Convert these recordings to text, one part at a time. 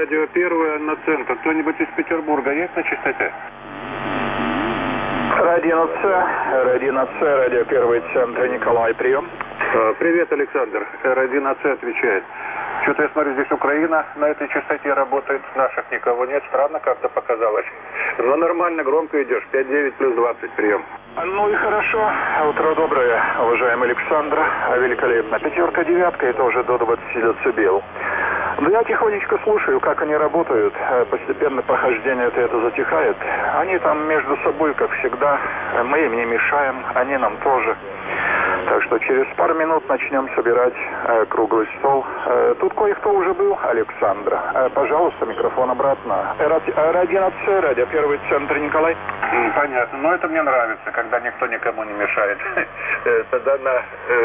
радио первое на центр. Кто-нибудь из Петербурга есть на частоте? Радио ц, радио первый центр, Николай, прием. Привет, Александр. R1AC отвечает. Что-то я смотрю, здесь Украина на этой частоте работает, наших никого нет, странно как-то показалось. Но нормально, громко идешь, 5-9 плюс 20, прием. Ну и хорошо. Утро доброе, уважаемый Александр. Великолепно. 5-9, это уже до 20 децибел. Да я тихонечко слушаю, как они работают. Постепенно прохождение это затихает. Они там между собой, как всегда. Мы им не мешаем, они нам тоже. Так что через пару минут начнем собирать круглый стол. Тут кое-кто уже был, Александр. Пожалуйста, микрофон обратно. Радио Ц, радио первый центр, Николай. Понятно. Но это мне нравится, когда никто никому не мешает. Тогда на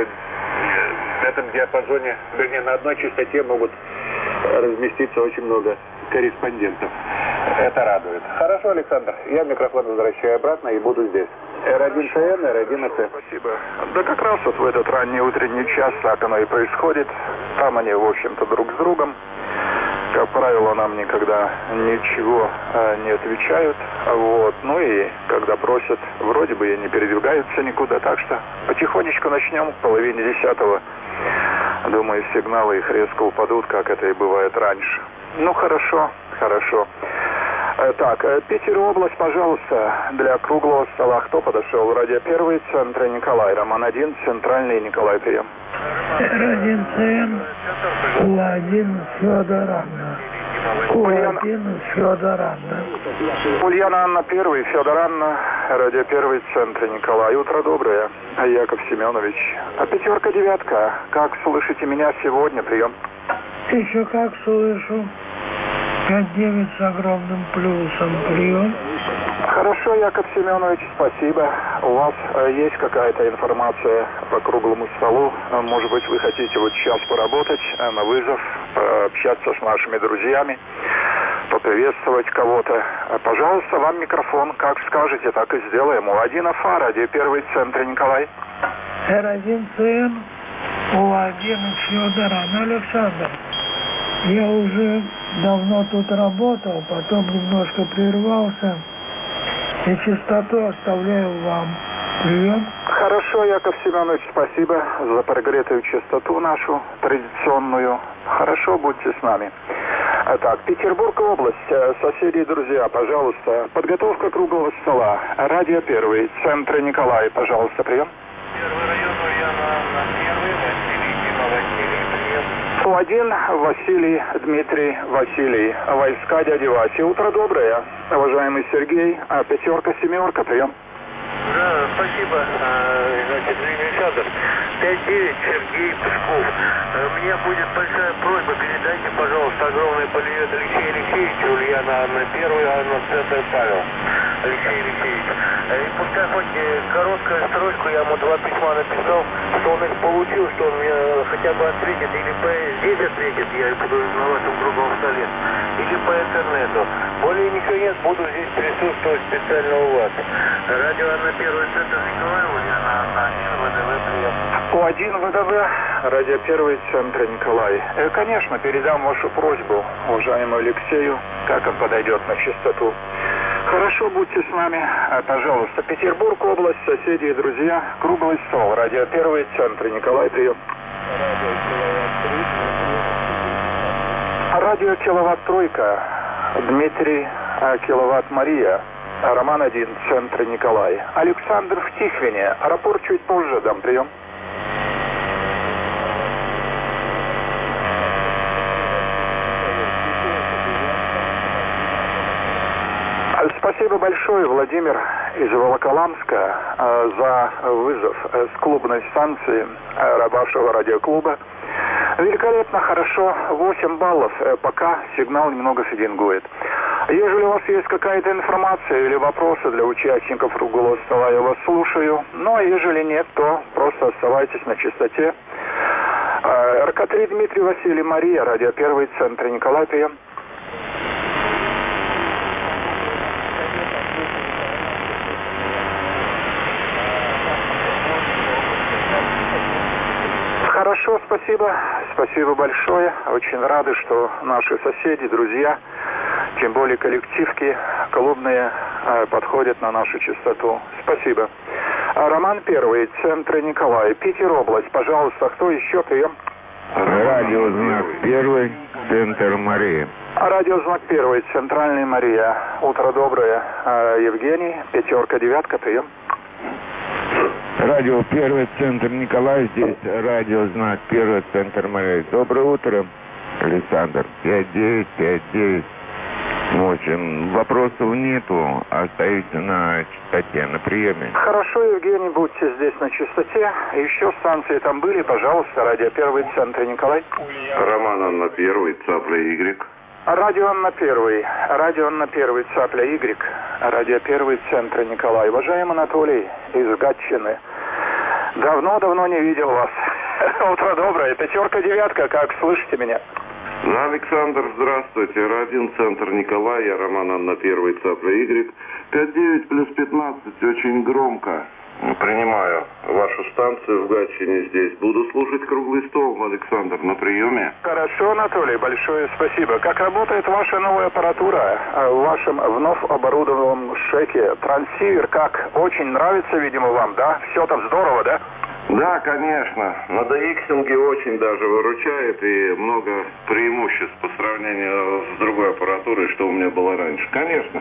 этом диапазоне, вернее, на одной частоте могут разместиться очень много корреспондентов. Это радует. Хорошо, Александр. Я микрофон возвращаю обратно и буду здесь. R1ТН, R1АЦ. Спасибо. Да как раз вот в этот ранний утренний час так оно и происходит. Там они, в общем-то, друг с другом. Как правило, нам никогда ничего не отвечают. Вот. Ну и когда просят, вроде бы и не передвигаются никуда. Так что потихонечку начнем в половине 10-го. Думаю, сигналы их резко упадут, как это и бывает раньше. Ну, хорошо, хорошо. Так, Питер область, пожалуйста, для круглого стола. Кто подошел? Радио первый, центр Николай. Роман-1, центральный, Николай, прием. R1ЦМ, У1, Федор Анна. У1, Федор Анна. Ульяна Анна, первый, Федор Анна, радио первый, центр Николай. Утро доброе, Яков Семенович. 5-9, как слышите меня сегодня? Прием. Еще как слышу. 5-9 с огромным плюсом. Прием. Хорошо, Яков Семенович, спасибо. У вас есть какая-то информация по круглому столу? Может быть, вы хотите вот сейчас поработать на вызов, пообщаться с нашими друзьями, поприветствовать кого-то? Пожалуйста, вам микрофон. Как скажете, так и сделаем. У1 АФА, радио первый, центр Николай. R1ЦМ, У1 Федор Анна. Александр, я уже давно тут работал, потом немножко прервался. И частоту оставляю вам. Прием. Хорошо, Яков Семенович, спасибо за прогретую частоту нашу, традиционную. Хорошо, будьте с нами. Так, Петербург область, соседи и друзья, пожалуйста, подготовка круглого стола. Радио первый, центр Николай, пожалуйста, прием. Первый район, Ульяна, первый, Василий, У1, Василий, Дмитрий, Василий, войска дяди Васи. Утро доброе, уважаемый Сергей. 5-7, прием. Да, спасибо, значит, Александр. 5-9, Сергей Пушков. У меня будет большая просьба, передайте, пожалуйста, огромный привет Алексею Алексеевичу, Ульяна Анна, первый, Анна, центр Павел. Алексей Алексеевич. И пускай хоть короткую строчку, я ему 2 письма написал, что он их получил, что он мне хотя бы ответит, или здесь ответит, я буду на вашем круглом столе, или по интернету. Более ничего нет, буду здесь присутствовать специально у вас. Радио Анна, первый, центр Николай, Ульяна Анна, ВДВ, прием. У1 ВДВ, радио первый, центр Николай. Конечно, передам вашу просьбу уважаемому Алексею, как он подойдет на частоту. Хорошо, будьте с нами. Пожалуйста, Петербург область, соседи и друзья, круглый стол. Радио первый, центр Николай, прием. Радио Киловатт Тройка, Дмитрий, Киловатт Мария, Роман-1, центр Николай. Александр в Тихвине, аэропорт чуть позже, дам прием. Спасибо большое, Владимир из Волоколамска, за вызов с клубной станции вашего радиоклуба. Великолепно, хорошо, 8 баллов, пока сигнал немного фидингует. Если у вас есть какая-то информация или вопросы для участников круглого стола, я вас слушаю. Ну, а если нет, то просто оставайтесь на частоте. РК-3 Дмитрий, Василий, Мария, радио первый, центр Николай, прием. Хорошо, спасибо. спасибо большое. Очень рады, что наши соседи, друзья, тем более коллективки клубные подходят на нашу частоту. Спасибо. Роман Первый, центр Николай, Питер область. Пожалуйста, кто еще? Прием. Радиознак Первый, центр Мария. Радиознак Первый, центральный Мария. Утро доброе. Евгений, пятерка, девятка, прием. Радио Первый, центр Николай. Здесь радиознак Первый, центр Мария. Доброе утро, Александр. 5959. В общем, вопросов нету, остаете на частоте, на приеме. Хорошо, Евгений, будьте здесь на частоте. Еще станции там были, пожалуйста, радио Первый, центр Николай. Роман Анна Первый, Цапля Y. Радио Анна Первый, Цапля Y. Радио Первый, центр Николай. Уважаемый Анатолий из Гатчины, давно не видел вас. Утро доброе, пятерка, девятка, как слышите меня? Александр, здравствуйте. Радио центр Николай, я Роман Анна Первый, Цапля Y. 59 плюс 15, очень громко. Принимаю вашу станцию в Гатчине здесь. Буду слушать круглый стол, Александр, на приеме. Хорошо, Анатолий, большое спасибо. Как работает ваша новая аппаратура в вашем вновь оборудованном ШЭКе? Трансивер, как? Очень нравится, видимо, вам, да? Все там здорово, да? Да, конечно. На DX-инге очень даже выручает и много преимуществ по сравнению с другой аппаратурой, что у меня было раньше. Конечно.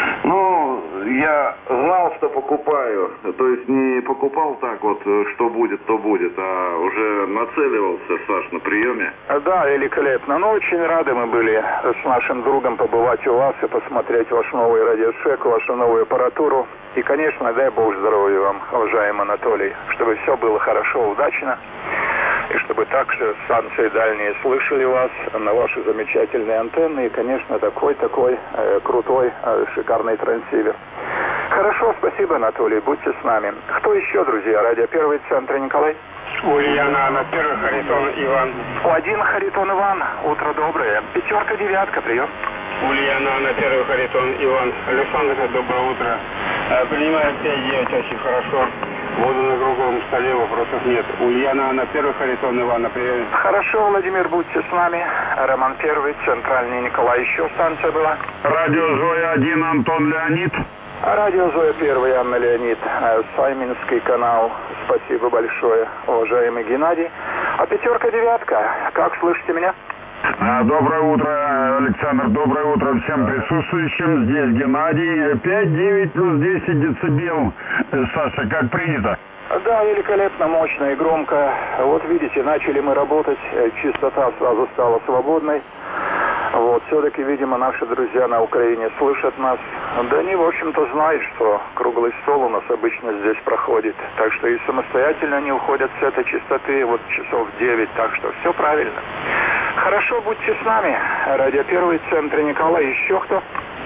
Ну, я знал, что покупаю. То есть не покупал так вот, что будет, то будет, а уже нацеливался, Саш, на приеме. Да, великолепно. Ну, очень рады мы были с нашим другом побывать у вас и посмотреть ваш новый радиошек, вашу новую аппаратуру. И, конечно, дай Бог здоровья вам, уважаемый Анатолий, чтобы все было хорошо, удачно, и чтобы также станции дальние слышали вас на ваши замечательные антенны, и, конечно, такой крутой, шикарный трансивер. Хорошо, спасибо, Анатолий, будьте с нами. Кто еще, друзья? Радио Первый, центр Николай. Ульяна на Первый, Харитон Иван. У1 Харитон Иван, утро доброе. Пятерка, девятка, прием. Ульяна на Первый, Харитон Иван. Александр, доброе утро. Принимаю 5-9, очень хорошо. Буду на круглом столе, вопросов нет. Ульяна на Первый, Харитон Иван, на приеме. Хорошо, Владимир, будьте с нами. Роман Первый, центральный Николай. Еще станция была. Радио Зоя 1, Антон Леонид. Радио Зоя Первый, Анна Леонид. Сайминский канал. Спасибо большое, уважаемый Геннадий. А пятерка, девятка, как слышите меня? Доброе утро, Александр, доброе утро всем присутствующим. Здесь Геннадий. 5-9 плюс 10 децибел. Саша, как принято? Да, великолепно, мощно и громко. Вот видите, начали мы работать, частота сразу стала свободной. Вот, все-таки, видимо, наши друзья на Украине слышат нас. Да они, в общем-то, знают, что круглый стол у нас обычно здесь проходит. Так что и самостоятельно они уходят с этой частоты вот часов 9, так что все правильно. Хорошо, будьте с нами. Радио Первый, центр Николай. Еще кто?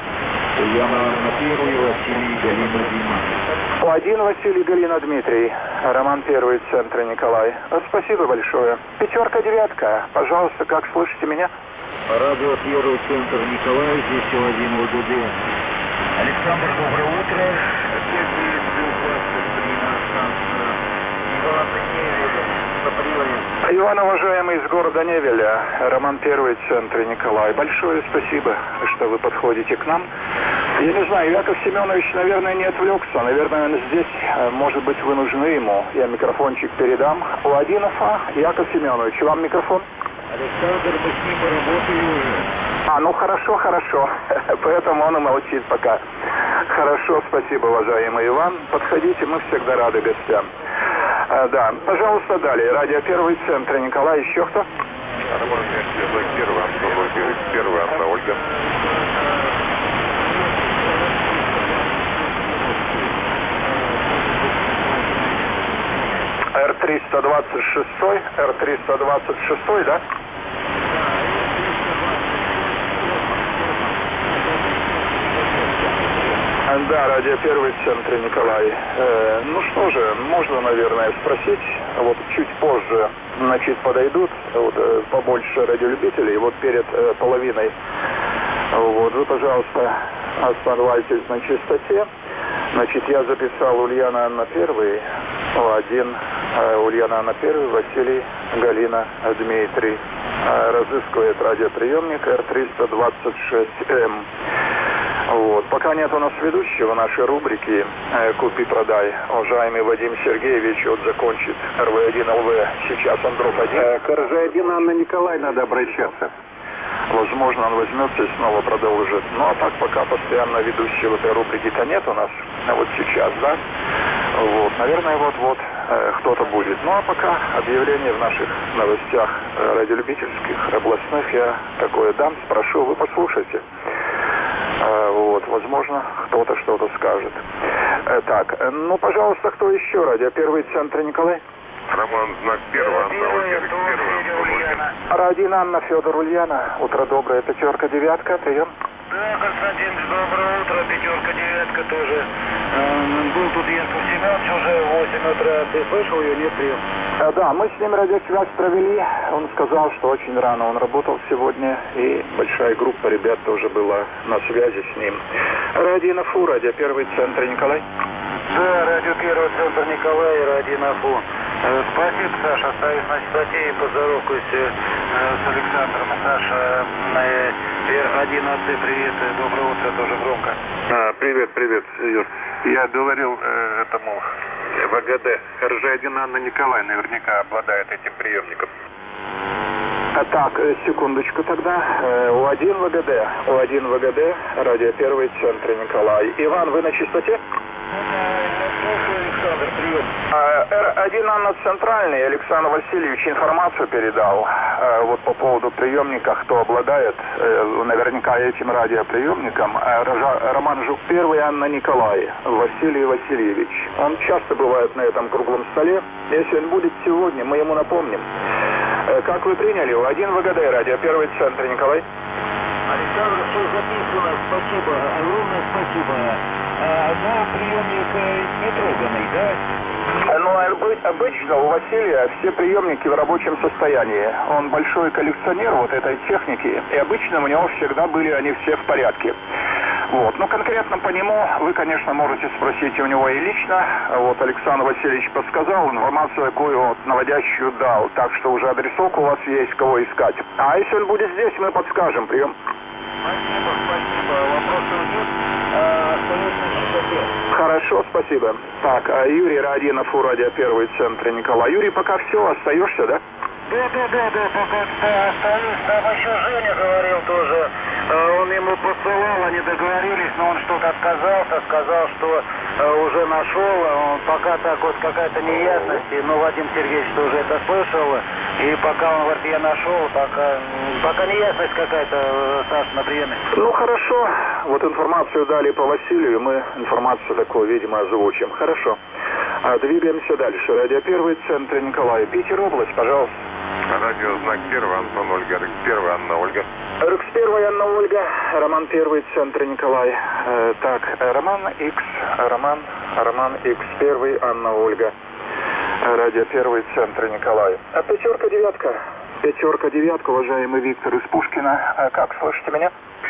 Я на Первый, Василий, Галина, Дима. У1 Василий, Галина, Дмитрий. Роман Первый, центр Николай. Спасибо большое. Пятерка, девятка. Пожалуйста, как слышите меня? Радио Первый, центр Николай, здесь У1 ВГД. Александр, доброе утро. Иван, уважаемый, из города Невеля, Роман Первый, центр Николай. Большое спасибо, что вы подходите к нам. Я не знаю, Яков Семенович, наверное, не отвлекся. Наверное, он здесь, может быть, вы нужны ему. Я микрофончик передам. У1 АФА, Яков Семенович, вам микрофон? Александр, мы с ним работаем уже. Ну хорошо. Поэтому он и молчит пока. Хорошо, спасибо, уважаемый Иван. Подходите, мы всегда рады гостям. Да, пожалуйста, далее. Радио Первый, центр Николай. Еще кто? Первый, Анна Ольга. Р-326, да? Да, радио Первый, центр Николай. Ну что же, можно, наверное, спросить, вот чуть позже, значит, подойдут вот, побольше радиолюбителей, вот перед половиной. Вот, вы, пожалуйста, оставайтесь на частоте. Значит, я записал Ульяна Анна Первый, У1 Ульяна Анна первый, Василий, Галина, Дмитрий. Разыскивает радиоприемник R326M. Вот. Пока нет у нас ведущего нашей рубрики «Купи-продай». Уважаемый Вадим Сергеевич вот закончит РВ-1ЛВ. Сейчас Андров-1. К РЖ-1 Анна Николаевна надо обращаться. Возможно, он возьмется и снова продолжит. Ну, а так пока постоянно ведущего этой рубрики-то нет у нас. Вот сейчас, да? Вот, наверное, вот-вот кто-то будет. Ну, а пока объявление в наших новостях радиолюбительских, областных я такое дам, спрошу, вы послушайте. Вот, возможно, кто-то что-то скажет. Так, ну, пожалуйста, кто еще? Радио Первый, центр Николай. Роман, знак первого, Анна, Ольга, первая. Радио Анна, Федор, Ульяна. Утро доброе, 5, 9, прием. Да, Константин, доброе утро, 5, 9 тоже. Был тут Яков Семенович уже в 8 утра. Ты слышал ее? Нет, прием. Да, мы с ним радиосвязь провели. Он сказал, что очень рано он работал сегодня, и большая группа ребят тоже была на связи с ним. Радио НАФУ, радио Первый, центр Николай. Да, радио Первый, центр Николай, радио НАФУ. Спасибо, Саша. Остаюсь на частоте и поздоровкаюсь с Александром. Саша, один отцы, привет. Доброе утро, тоже громко. Привет, Юр. Я говорил этому ВГД. РЖ-1 Анна Николаевна наверняка обладает этим приемником. Так, секундочку тогда. У1 ВГД. У1 ВГД, радио Первый, центр Николай. Иван, вы на частоте? Александр, прием. Р1 Анна Центральный, Александр Васильевич информацию передал вот по поводу приемника, кто обладает наверняка этим радиоприемником. Роман Жук Первый, Анна Николай, Василий Васильевич. Он часто бывает на этом круглом столе. Если он будет сегодня, мы ему напомним. Как вы приняли? У1 ВГД, радио Первый, центр Николай. Александр, все записано. Спасибо, огромное спасибо. Но приемник не троганный, да? Ну, обычно у Василия все приемники в рабочем состоянии. Он большой коллекционер вот этой техники, и обычно у него всегда были они все в порядке. Вот. Ну, конкретно по нему вы, конечно, можете спросить у него и лично. Вот Александр Васильевич подсказал, информацию какую вот наводящую дал, так что уже адресок у вас есть, кого искать. А если он будет здесь, мы подскажем. Прием. Спасибо. Вопросов нет. Остается на частоте. Хорошо, спасибо. Так, а Юрий, радио НАФУ, радио Первый, центр Николай. Юрий, пока все, остаешься, да? Да, пока остаюсь. Там еще Женя говорил тоже. Он ему посылал, они договорились, но он что-то отказался, сказал, что уже нашел. Пока так вот какая-то неясность, но Вадим Сергеевич тоже это слышал. И пока он говорит, я нашел, пока неясность какая-то, Саша, на приеме. Ну, хорошо. Вот информацию дали по Василию, мы информацию такую, видимо, озвучим. Хорошо. Двигаемся дальше. Радио Первый, центр Николай. Питер, область, пожалуйста. Радио знак первый, Антон, Ольга, Рx1, Анна, Ольга. Рx1, Анна, Ольга. Роман Первый, центр Николай. Так, Роман X, Роман X1, Анна, Ольга. Радио Первый, центр Николай. 5, 9. 5, 9, уважаемый Виктор из Пушкина. Как, слышите меня?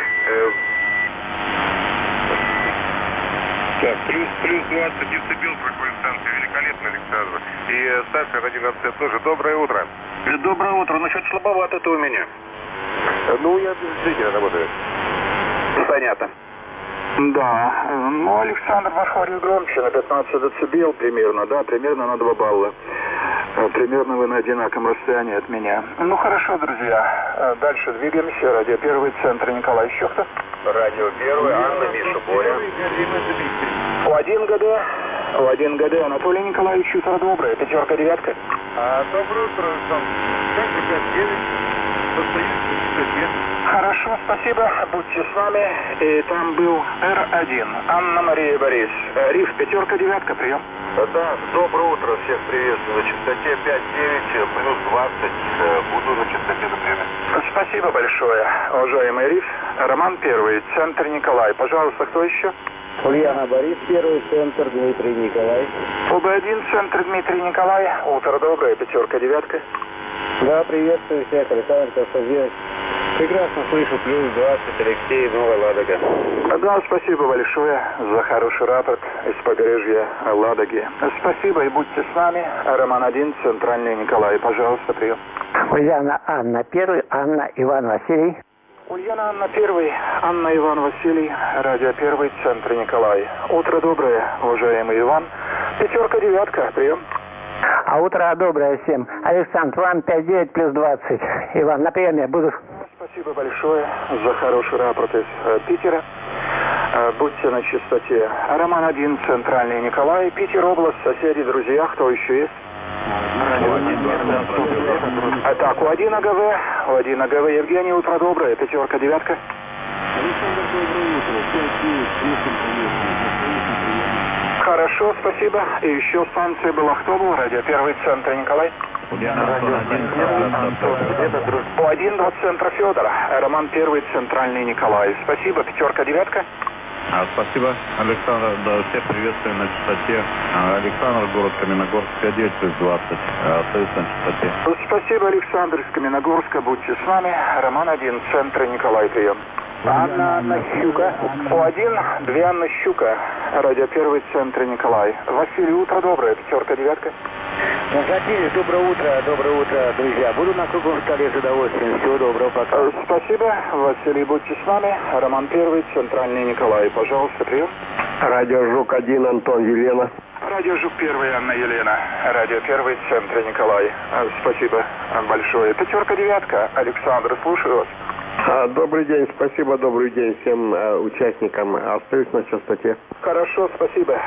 Так, плюс 20 децибел, станция великолепно, Александр. И Саша, радио тоже. Доброе утро. Доброе утро. Ну, что-то слабовато это у меня. Ну, я без зрителя работаю. Понятно. Да, ну, Александр ваш говорит громче, на 15 децибел примерно, да, примерно на 2 балла. Примерно вы на одинаковом расстоянии от меня. Ну, хорошо, друзья. Дальше двигаемся. Радио Первый, центр Николай. Еще кто? Радио Первый, Анна, Миша, Боря. У1 ГД, Анатолий Николаевич, утро доброе. 5, 9. Доброе утро, Александр. 5, Хорошо, спасибо. Будьте с нами. И там был Р1. Анна Мария Борис. Риф, 5, 9, прием. Да, доброе утро, всех приветствую. На частоте 5-9, плюс 20. Буду на частоте до приема. Спасибо большое, уважаемый Риф. Роман Первый, центр Николай. Пожалуйста, кто еще? Ульяна Борис, Первый, центр Дмитрий Николай. ОБ1, центр Дмитрий Николай. Утро доброе, 5, 9. Да, приветствую всех, Александр, что делать? Прекрасно слышу, плюс 20, Алексей, Новая Ладога. Да, спасибо большое за хороший рапорт из побережья Ладоги. Спасибо и будьте с нами. Роман-1, Центральный Николай. Пожалуйста, прием. Ульяна Анна 1, Анна Иван Василий. Ульяна Анна 1, Анна Иван Василий, радио 1, Центр Николай. Утро доброе, уважаемый Иван. 5-9, прием. А утро доброе всем. Александр, вам 5-9 плюс 20. Иван, на приеме буду. Спасибо большое за хороший рапорт из Питера. Будьте на чистоте. Роман-1, Центральный Николай. Питер, область, соседи, друзья, кто еще есть? Так, У1 АГВ, Евгений, утро доброе, 5-9. Хорошо, спасибо. И еще станция Балахтово, радио 1, Центр Николай. У1 до центра Федора, Роман 1, Центральный Николай. Спасибо, 5-9. Спасибо, Александр, да, всех приветствую на частоте. Александр, город Каменногорск, 5-9 плюс 20, остаюсь на частоте. Спасибо, Александр из Каменногорска, будьте с нами. Роман-1, Центр Николай, прием. Анна Щука. У1, 2 Анна Щука, радио 1, Центр Николай. Василий, утро доброе, 5-9. Василий, доброе утро, друзья. Буду на круглом столе с удовольствием. Всего доброго, пока. Спасибо, Василий, будьте с нами. Роман 1, Центральный Николай. Пожалуйста, прием. Радио Жук-1, Антон, Елена. Радио Жук-1, Анна Елена. Радио 1, Центр Николай. Спасибо большое. 5-9, Александр, слушаю вас. Добрый день, спасибо, добрый день всем участникам. Остаюсь на частоте. Хорошо, спасибо.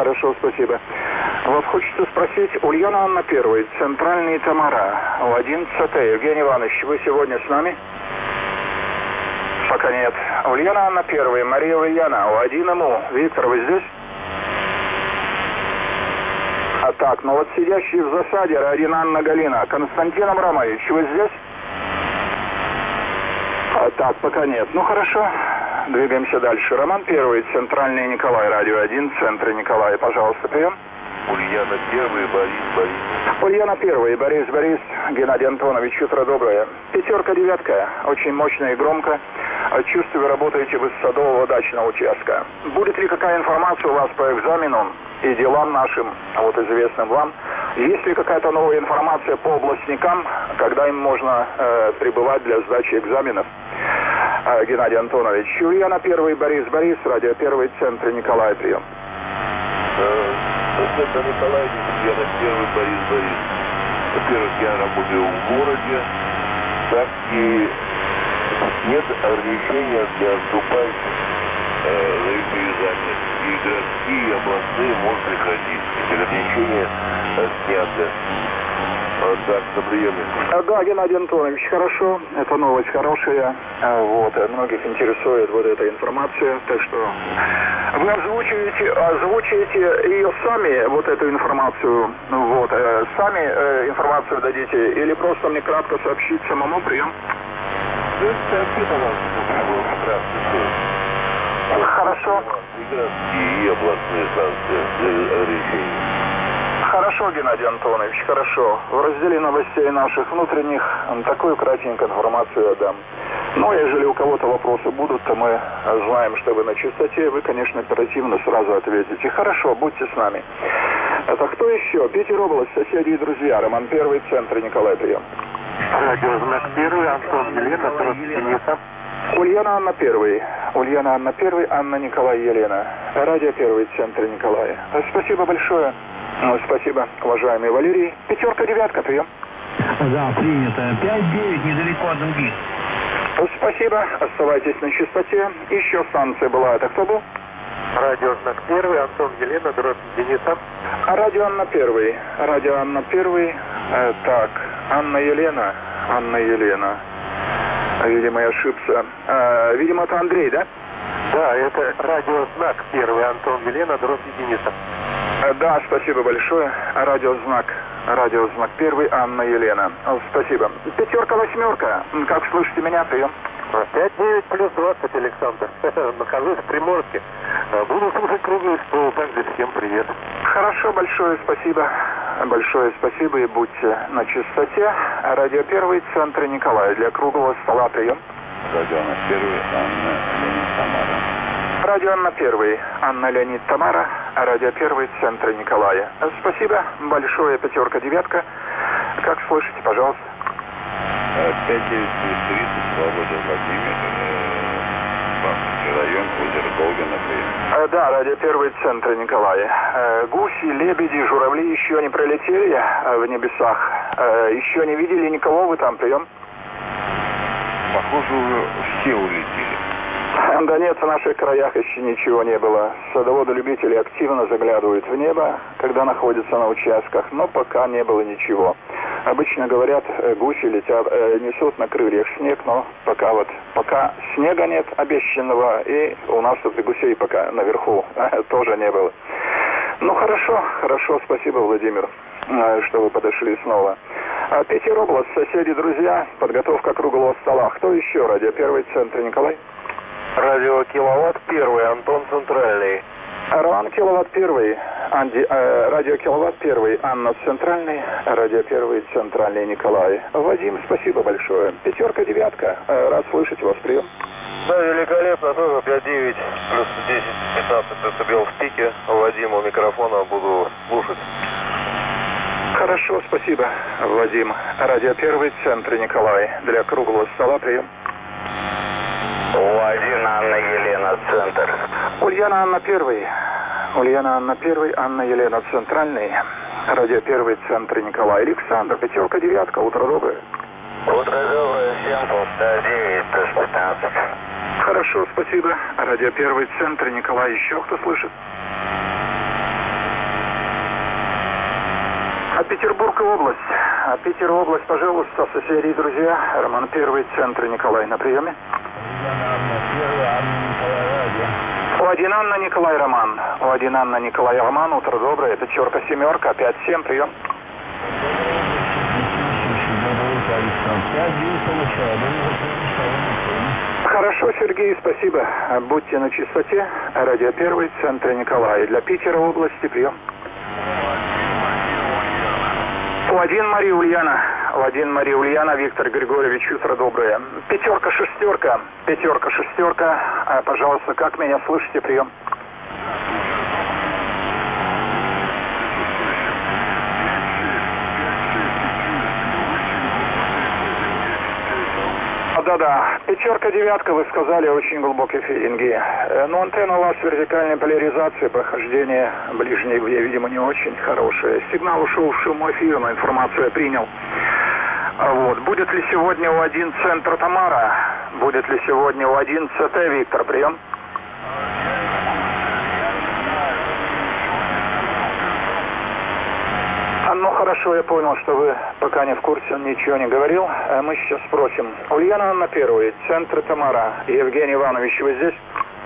Вот хочется спросить, Ульяна Анна 1, Центральный Тамара, У1 ЦТ. Евгений Иванович, вы сегодня с нами? Пока нет. Ульяна Анна 1, Мария Ульяна, У1 МУ. Виктор, вы здесь? Так, ну вот сидящий в засаде, Радина Анна Галина. Константин Абрамович, вы здесь? Так, пока нет. Ну хорошо, двигаемся дальше. Роман 1, Центральный Николай, радио 1, Центр Николай. Пожалуйста, прием. Ульяна 1, Борис. Ульяна 1, Борис, Геннадий Антонович, утро доброе. 5-9, очень мощно и громко. Чувствую, работаете вы с Садового дачного участка. Будет ли какая информация у вас по экзамену и делам нашим, вот известным вам? Есть ли какая-то новая информация по областникам, когда им можно прибывать для сдачи экзаменов? Геннадий Антонович. Ульяна 1, Борис, радио 1, Центр Николай, прием. Центр Николай, Ульяна 1, Борис. Во-первых, я работаю в городе, так и нет ограничения для вступающих на экзамены. И городские, и областные могут приходить. Эти ограничения сняты. Так, на приеме. Да, Геннадий Антонович, хорошо. Это новость хорошая. Вот, многих интересует вот эта информация. Так что вы озвучиваете ее сами, вот эту информацию. Вот, сами информацию дадите или просто мне кратко сообщить самому прием? Хорошо. И городские, и областные станции ограничений. Хорошо, Геннадий Антонович, хорошо. В разделе новостей наших внутренних такую кратенькую информацию я дам. Но если у кого-то вопросы будут, то мы знаем, что вы на чистоте. Вы, конечно, оперативно сразу ответите. Хорошо, будьте с нами. Это кто еще? Питер, область, соседи и друзья. Роман 1, Центр Николай, прием. Радио Знак 1, Антон, Елена, Дениса. Ульяна Анна 1, Анна Николай, Елена. Радио 1, Центр Николая. Спасибо большое. Спасибо, уважаемый Валерий. 5-9, прием. Да, принято. 5-9, недалеко от других. Спасибо, оставайтесь на чистоте. Еще станция была, это кто был? Радио Знак 1, Антон, Елена, Дениса. Радио Анна 1. Так, Анна Елена. Видимо, я ошибся. Видимо, это Андрей, да? Да, это радио Знак 1, Антон, Елена, Дениса. Да, спасибо большое. Радиознак 1, Анна Елена. Спасибо. 5-8. Как слышите меня? Прием. 5-9 плюс 20, Александр. Нахожусь в Приморске. Буду слушать круглый стол. Также всем привет. Хорошо, большое спасибо. И будьте на чистоте. Радио 1, Центр Николая. Для круглого стола прием. Радио Анна Первый, Анна Леонид Тамара. Радио Анна Первый, Анна Леонид Тамара, радио Первый, центр Николая. Спасибо большое, 5-9. Как слышите, пожалуйста? 5930, Володя Владимир, Бахмутский район, озеро Голгина, прием. Да, радио Первый, центр Николая. Гуси, лебеди, журавли еще не пролетели в небесах? Еще не видели никого, вы там, прием? Похоже, уже все улетели. Да нет, в наших краях еще ничего не было. Садоводы-любители активно заглядывают в небо, когда находятся на участках, но пока не было ничего. Обычно говорят, гуси летят, несут на крыльях снег, но пока снега нет обещанного, и у нас тут и гусей пока наверху тоже не было. Ну хорошо, спасибо, Владимир, что вы подошли снова. Петеробласть, соседи, друзья, подготовка круглого стола. Кто еще? Радио Первый, центр Николай. Радио Киловатт Первый, Антон Центральный. Роман Киловатт Первый, радио Киловатт Первый, Анна Центральный, радио Первый, Центральный Николай. Вадим, спасибо большое. 5-9, рад слышать вас, прием. Да, великолепно, тоже 5-9, плюс 10-15 дБ в пике. Вадиму микрофона буду слушать. Хорошо, спасибо, Вадим. Радио Первый, центр Николай. Для круглого стола прием. У1 Анна Елена, центр. Ульяна Анна Первый. Ульяна Анна Первый, Анна Елена Центральный. Радио Первый, центр Николай. Александр, 5-9, утро доброе. Утро доброе, всем полста 9, плюс 15. Хорошо, спасибо. Радио Первый, центр Николай. Еще кто слышит? Петербург и область. Питер область, пожалуйста, соседи и друзья. Роман Первый, центр Николай на приеме. У1 Анна Николай Роман. У1 Анна Николай Роман. Утро доброе. 5-7, 5-7, прием. Хорошо, Сергей, спасибо. Будьте на чистоте. Радио Первый, центр Николай. Для Питера области прием. У1 Мария Ульяна. У1 Мария Ульяна, Виктор Григорьевич, утро доброе. 5-6. 5-6. Пожалуйста, как меня слышите, прием. Да-да, 5-9, вы сказали, очень глубокие фидинги. Но антенна у вас вертикальной поляризации, прохождение ближней, видимо, не очень хорошее. Сигнал ушел в шум эфира, но информацию я принял. Вот. Будет ли сегодня У1 центр Тамара? Будет ли сегодня У1 ЦТ, Виктор, прием? Ну хорошо, я понял, что вы пока не в курсе, он ничего не говорил. Мы сейчас спросим. Ульяна Анна Первый, центр Тамара. Евгений Иванович, вы здесь?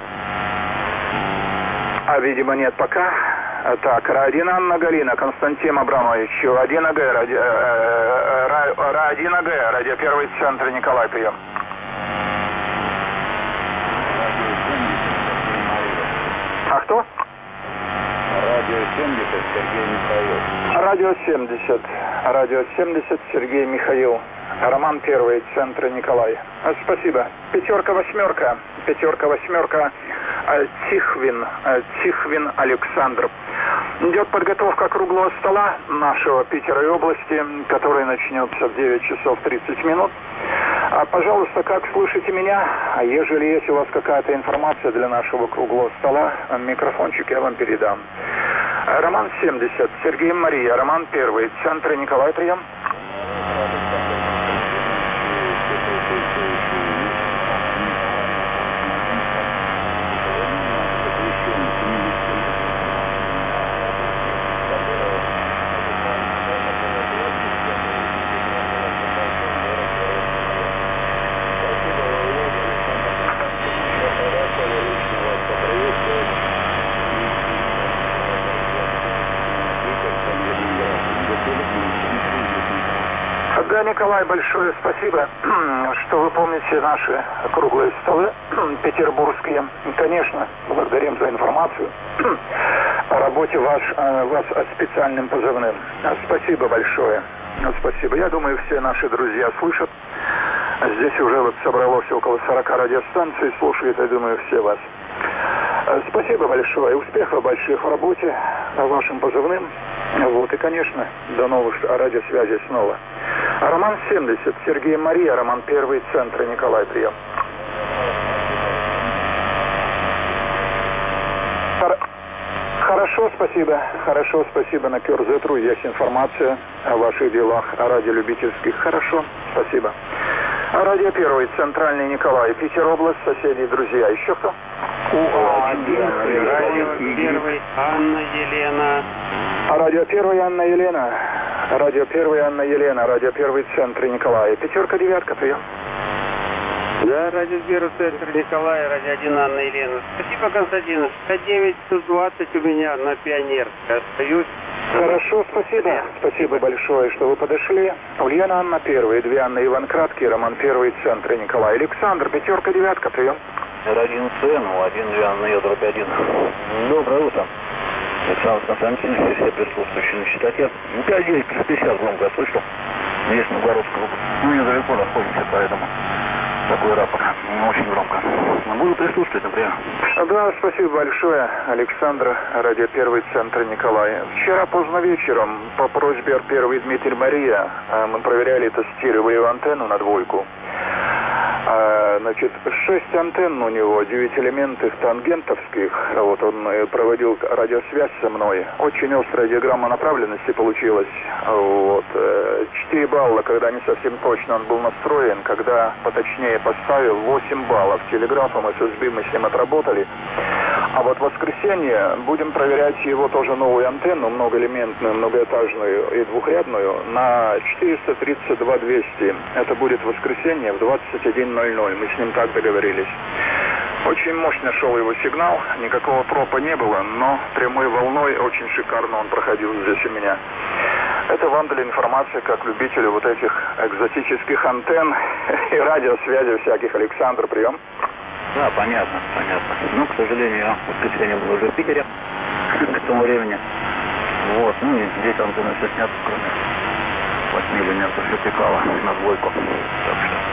Видимо, нет пока. Так, Радина Анна Галина, Константин Абрамович, Радин АГ, Радин АГ, радио Первый, центр Николай, прием. А кто? Радио 70, Сергей Михаил. Радио 70, Сергей Михаил. Роман Первый, центр Николай. Спасибо. 5-8. 5-8. Тихвин Александр. Идет подготовка круглого стола нашего Питера и области, который начнется в 9 часов 30 минут. Пожалуйста, как слышите меня? Ежели есть у вас какая-то информация для нашего круглого стола, микрофончик я вам передам. Роман 70, Сергей Мария, Роман Первый, центр Николай, прием. Да, Николай, большое спасибо, что вы помните наши круглые столы петербургские. Конечно, благодарим за информацию о работе вас специальным позывным. Спасибо большое. Спасибо. Я думаю, все наши друзья слышат Здесь уже вот собралось около 40 радиостанций, слушают, я думаю, все вас. Спасибо большое, успехов больших в работе, вашим позывным. Вот, и, конечно, до новых радиосвязей снова. Роман 70, Сергей Мария, Роман 1, Центр, Николай, прием. Хорошо, спасибо. На Кёрзетру есть информация о ваших делах, о радиолюбительских. Хорошо, спасибо. Радио 1, Центральный Николай, Питер область, соседи, друзья. Еще кто? Радио 1, Анна Елена. Радио 1, Анна Елена. Радио 1, Анна Елена. Радио 1, Центр Николай. 5, 9, прием. Да, радио 1, Центр Николай, радио 1, Анна Елена. Спасибо, Константин. 59-120 у меня на Пионерской. Остаюсь. Хорошо, спасибо. Спасибо большое, что вы подошли. Ульяна, Анна 1, 2 Анна, Иван Краткий, Роман 1, Центр Николай. Александр, 5, 9, прием. R1 ЦН, 1, 2 Анна, Ядро 1. Доброе утро. Александр Константинович, все присутствующие на частоте. 59-50 громко слышал. Есть Новгородского. Мы недалеко находимся, поэтому такой рапорт. Очень громко. Буду присутствовать, например. Да, спасибо большое, Александр, радио 1, Центр Николай. Вчера поздно вечером по просьбе R1 Дмитрий Мария мы проверяли, тестировали антенну на двойку. Значит, 6 антенн у него, 9-элементных тангентовских. Вот он проводил радиосвязь со мной. Очень острая диаграмма направленности получилась. Вот. 4 балла, когда не совсем точно он был настроен. Когда поточнее поставил, 8 баллов. Телеграфом SSB мы с ним отработали. А вот в воскресенье будем проверять его тоже новую антенну, многоэлементную, многоэтажную и двухрядную, на 432-200. Это будет в воскресенье в 21:00. Мы с ним так договорились. Очень мощно шел его сигнал, никакого пропа не было, но прямой волной очень шикарно он проходил здесь у меня. Это вам для информации, как любителю вот этих экзотических антенн и радиосвязи всяких. Александр, прием. Да, понятно. Ну, к сожалению, я в воскресенье был уже в Питере к тому времени. Вот, ну и здесь антенны все снято, кроме 8 элементов вертикала на двойку. Так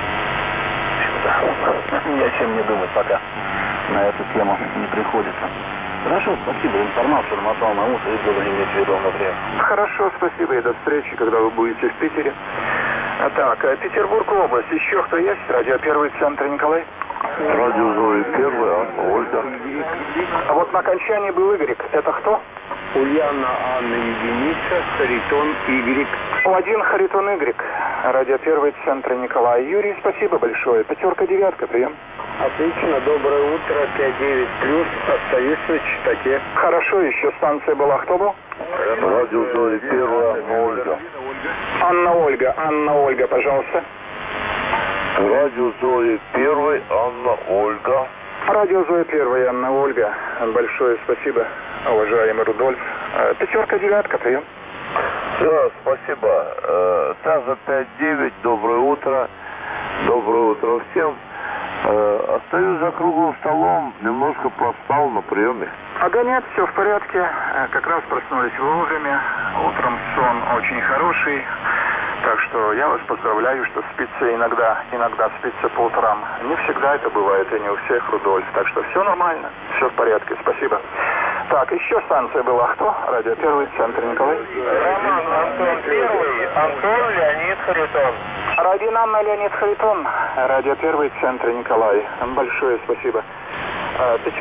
что ни о чем не думать пока на эту тему не приходится. Хорошо, спасибо. Информацию намотал на ус и буду иметь в виду например. Хорошо, спасибо и до встречи, когда вы будете в Питере. Так, Петербург область. Еще кто есть? Радио 1, Центр Николай. Радио Зои 1, Анна, Ольга. А вот на окончании был Игорь. Это кто? Ульяна, Анна, единица, Харитон, Y. 1 Харитон, Y. Радио 1, Центр Николай. Юрий, спасибо большое. 5, 9, прием. Отлично, доброе утро, 5-9+, остаюсь на частоте. Хорошо, еще станция была. Кто был? Радио Зои 1, Анна, Ольга. Анна Ольга, пожалуйста. Радио Зои 1, Анна, Ольга. Радио Зои 1, Анна, Ольга. Большое спасибо, уважаемый Рудольф. 5, 9, прием. Да, спасибо. Таза 5-9, доброе утро. Доброе утро всем. Остаюсь за круглым столом, немножко проспал на приеме. Ага, нет, все в порядке. Как раз проснулись вовремя. Утром сон очень хороший. Так что я вас поздравляю, что спится иногда спится по утрам. Не всегда это бывает, и не у всех, Рудольф. Так что все нормально, все в порядке, спасибо. Так, еще станция была. Кто? Радио 1, Центр Николай. Роман, Антон 1, Антон, Леонид, Харитон. Радио Анна, Леонид, Харитон. Радио 1, Центр Николай. Большое спасибо. 5,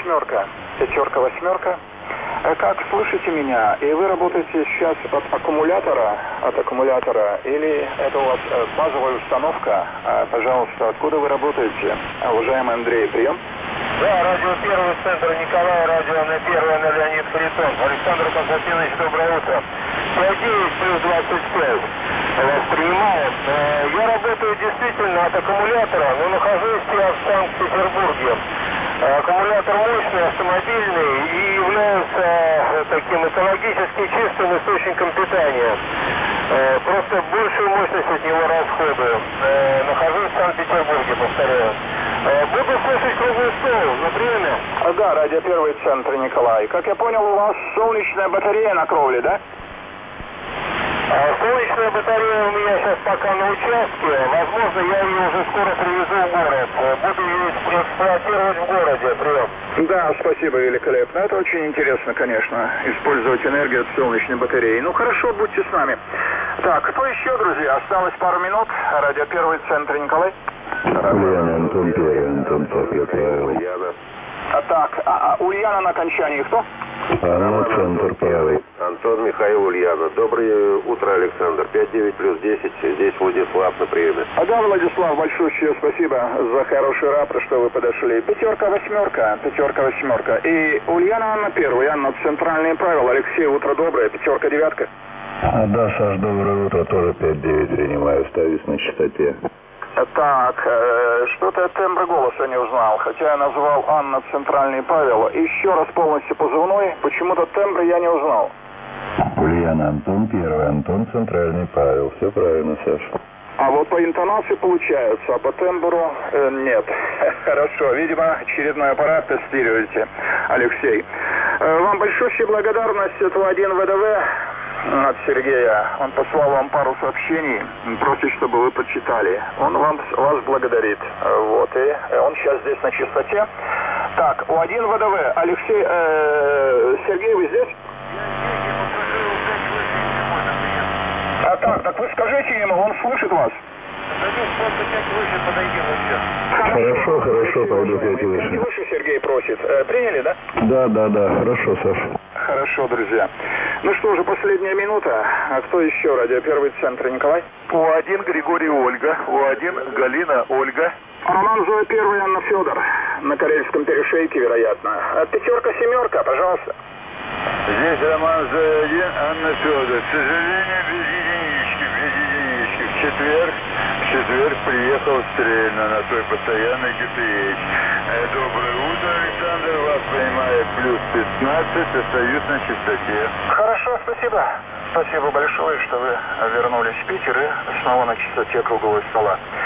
8. Как слышите меня? И вы работаете сейчас от аккумулятора, или это у вас базовая установка? Пожалуйста, откуда вы работаете? Уважаемый Андрей, прием. Да, радио 1, Центр Николай, радио на 1, на Леонид Харитон. Александр Константинович, доброе утро. 5-9+25 вас принимает. Я работаю действительно от аккумулятора, но нахожусь я в Санкт-Петербурге. Аккумулятор мощный, автомобильный и является таким экологически чистым источником питания. Просто большую мощность от него расходую. Нахожусь в Санкт-Петербурге, повторяю. Буду слушать круглый стол на время. Да, радио 1, Центр Николай. Как я понял, у вас солнечная батарея на кровле, да? Солнечная батарея у меня сейчас пока на участке. Возможно, я ее уже скоро привезу в город. Буду ее эксплуатировать в городе. Прием. Да, спасибо, великолепно. Это очень интересно, конечно, использовать энергию от солнечной батареи. Ну хорошо, будьте с нами. Так, кто еще, друзья? Осталось пару минут. Радио Первый, центр Николай. Ульяна, Антон Первый, Антон Первый, Павел. Так, Ульяна на окончании кто? Анна, центр Павел. Антон, Михаил, Ульяна. Доброе утро, Александр. 59 плюс 10. Здесь Владислав на приеме. Да, Владислав, большое спасибо за хороший рапорт, что вы подошли. Пятерка, восьмерка. И Ульяна, Анна первая, Анна центральные правила. Алексей, утро доброе. Пятерка, девятка. Да, Саш, доброе утро. Тоже 5-9 принимаю. Ставить на частоте. Так, что-то я тембр голоса не узнал, хотя я назвал Анна центральные правила. Еще раз полностью позывной, почему-то тембр я не узнал. Ульяна, Антон Первый, Антон центральный Павел. Все правильно, Саша. А вот по интонации получается, а по тембру нет. Хорошо, видимо, очередной аппарат тестируете, Алексей. Вам большущая благодарность от ВА-1 ВДВ. От Сергея. Он послал вам пару сообщений, просит, чтобы вы прочитали. Он вас благодарит. Вот, и он сейчас здесь на чистоте. Так, У1 ВДВ. Алексей, Сергей, вы здесь? Так вы скажите ему, он слышит вас. Хорошо, пойду 5 выше. Выше Сергей просит. Приняли, да? Да, хорошо, Саша. Хорошо, друзья. Ну что же, последняя минута. А кто еще? Радио Первый, центр Николай. У1 Григорий Ольга. У1 Галина Ольга. Роман Зоя Первый, Анна Федор. На Карельском перешейке, вероятно. Пятерка, семерка, пожалуйста. Здесь Роман Зоя 1, Анна Федор. К сожалению, без единички. В четверг приехал стрельно на той постоянной ГТХ. Доброе утро, Александр. Вас принимает плюс 15. Остаюсь на чистоте. Хорошо, спасибо. Спасибо большое, что вы вернулись в Питер и снова на чистоте кругового стола.